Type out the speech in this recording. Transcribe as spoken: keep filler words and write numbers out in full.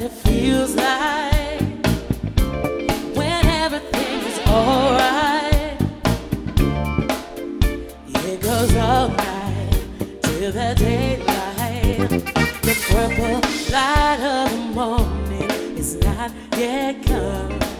it feels like when everything is alright. It goes all night till the daylight. The purple light of the morning is not yet come.